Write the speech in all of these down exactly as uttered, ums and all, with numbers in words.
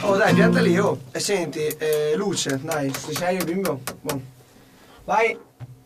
Oh dai, pianta lì, oh. E senti, eh, luce, dai, ci sei bimbo? Buon. Vai.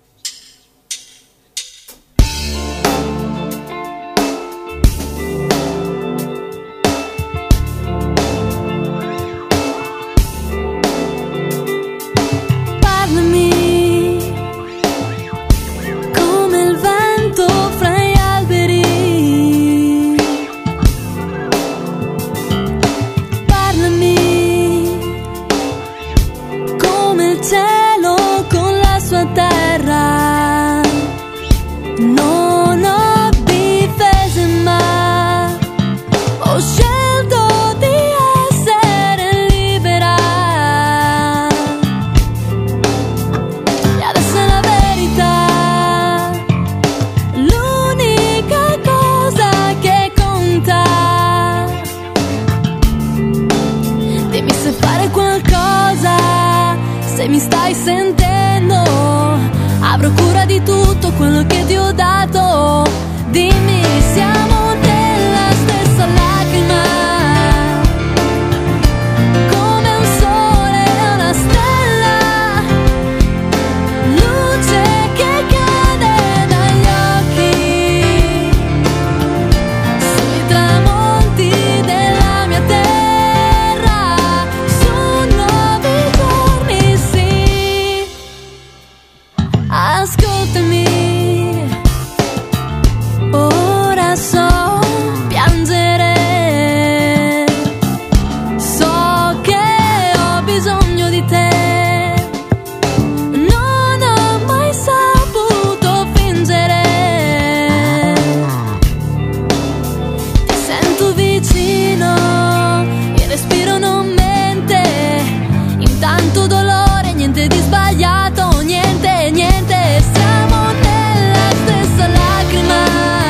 Cielo con la sua terra, non ho difese ma ho scelto di essere libera, e adesso è la verità, l'unica cosa che conta. Dimmi se fare qualcosa, se mi stai sentendo, avrò cura di tutto quello che ti ho dato. Dimmi, siamo nella stessa lacrima, come un sole e una stella, luce che cade dagli occhi, sui tramonti della mia terra, su nuovi giorni. Ascoltami, ora so piangere, so che ho bisogno di te, non ho mai saputo fingere, ti sento vicino, il respiro non mente, intanto dolore, niente di sbagliato, niente, niente. Siamo nella stessa lacrima,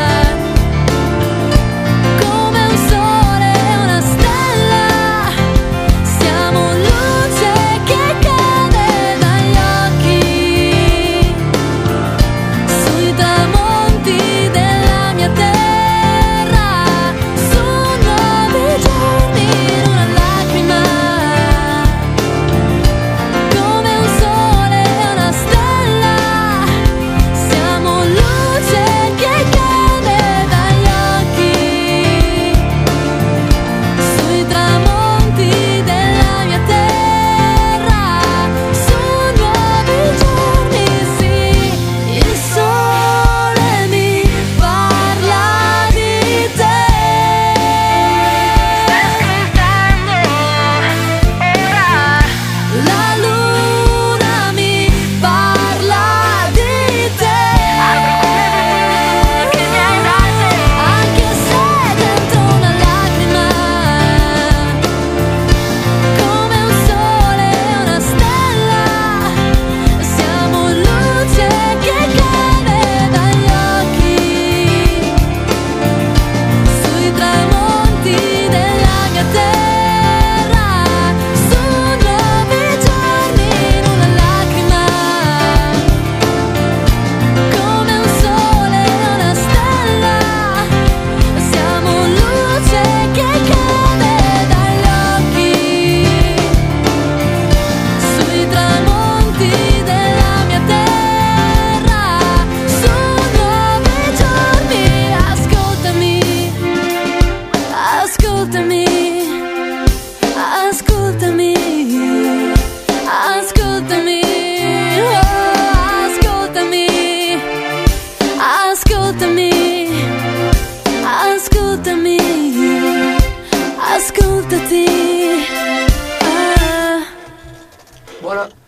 come un sole e una stella, siamo luce che cade dagli occhi, sui tramonti della mia terra, su nuovi giorni in una lacrima, come un sole e una stella, siamo luce che cade dagli occhi, sui tramonti della mia terra, su nuovi giorni, sì, il sole mi parla di te. La luna mi parla di te, che mi hai dato, anche se dentro una lacrima, come un sole e una stella, siamo luce che cade dagli occhi, sui tramonti della mia terra, su nuovi giorni in una lacrima, come un sole e una stella, siamo luce che cade dagli occhi, sui tramonti della mia terra, su nuovi giorni. Ascoltami, ascoltami, ascoltami, ascoltami, oh, ascoltami, ascoltami, ascoltami, ascoltati. Ah. Buona.